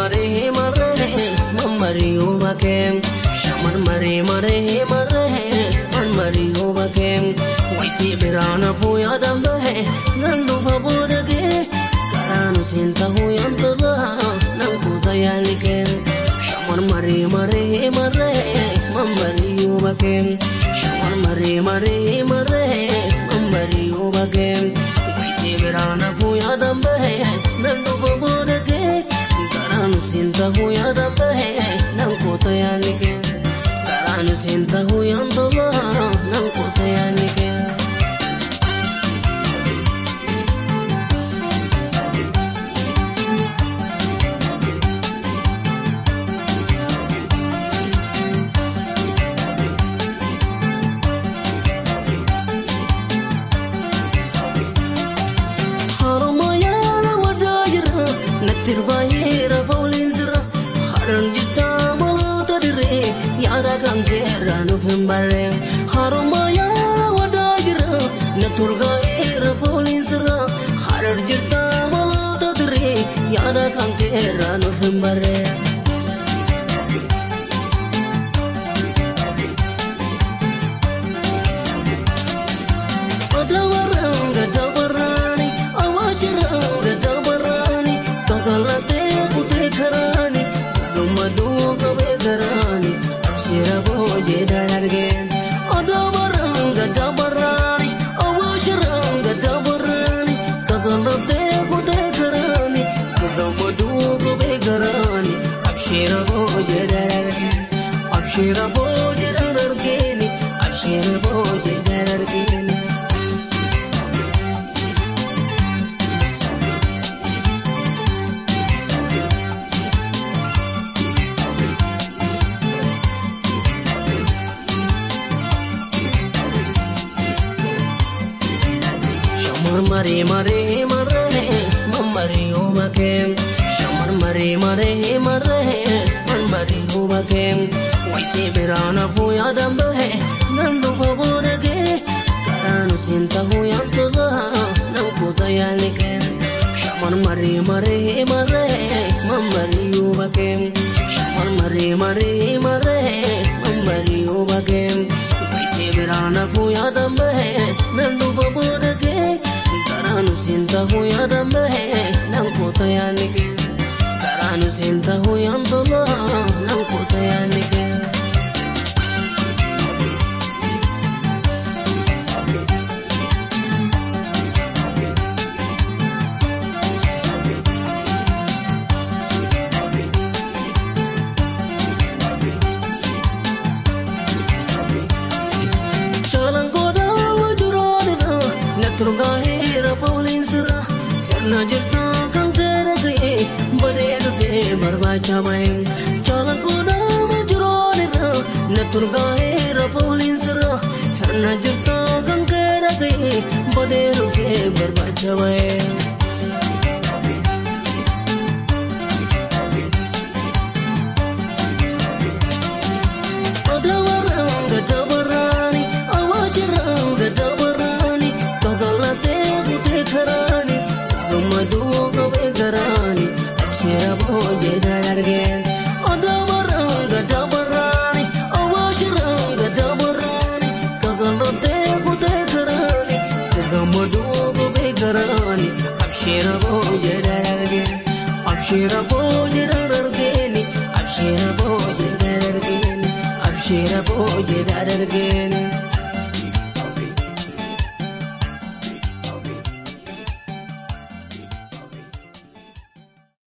Mamari Ubakem, Shaman Mare Mare Mare, Mamari Ubakem, Waisi Birana Fuyadambe, Nandu Babudage, Karanu Sinta Huyantaba, Nankutayalikem, Shaman Mare Mare Mare, Mamari Ubakem, Shaman Mare Mare Mare, Mamari Ubakem, Waisi Birana Fuyadambe, Nandu Babudage, Karanu Sinta Huyadambe, Nankutayalike, Karanu Sinta Huyantaba, Nankutayalike. Harumayana wadajira, Natirbayira Paulinzira, Haranjita Malota dire, Yada Kankera Novembare, Harumayana wadajira, Naturgaira Paulinzira, Haranjita Malota dire, Yada Kankera Novembare. Dabarani, awajiranga dabarani, kagalate putri karani, dumadu kabe karani, abshira boje dargen. Dabaranga dabarani, awajiranga dabarani, kagalate putri karani, dumadu kabe karani, abshira boje dargen, abshira boje dargen, abshira boje dargen. Mare mare mare, Mamari Ubakem, Shamar mare mare mare, Mamari Ubakem, Waisi Birana Fuyadambe, Nandu Babudage, Karanu Sinta Huyantaba, Nankutayalike, Shamar mare mare mare, Mamari Ubakem, Shamar mare mare mare, Mamari Ubakem, Waisi Birana Fuyadambe, Nandu Babudage, Karanu Sinta Huyadambe, Nankutayalike, Karanu Sinta Huyantaba, Nankutayalike. Chalangoda wajurada, Naturgahira Paulinzira, Najita Kankarage, Badedu Barbachamay, Chalangoda wajurada, Naturgahira Paulinzira, Najita Kankarage, Badedu Barbachamay. Dabarani, awajiranga dabarani, kagalate putri karani, dumadu kabe karani, abshira boje dargen. Dabaranga dabarani, awajiranga dabarani, kagalate putri karani, dumadu kabe karani, abshira boje dargen, abshira boje dargen, abshira boje dargen. Abshira boje dargen.